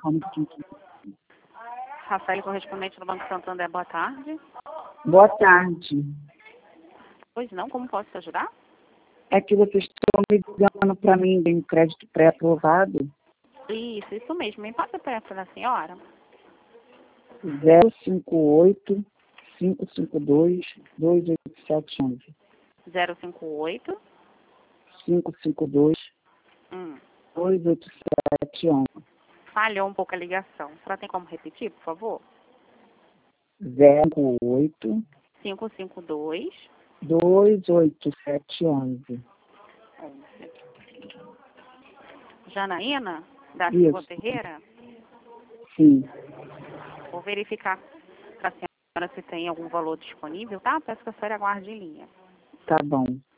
Rafael, correspondente do Banco Santander, boa tarde. Boa tarde. Pois não, como posso te ajudar? É que vocês estão ligando para mim de um crédito pré-aprovado. Isso mesmo. Me passa para a senhora. 058 552 28711. 058 552 28711. Falhou um pouco a ligação. A senhora tem como repetir, por favor? 08 552 28711. Janaína, da Silva Ferreira? Sim. Vou verificar para a senhora se tem algum valor disponível, tá? Peço que a senhora aguarde em linha. Tá bom.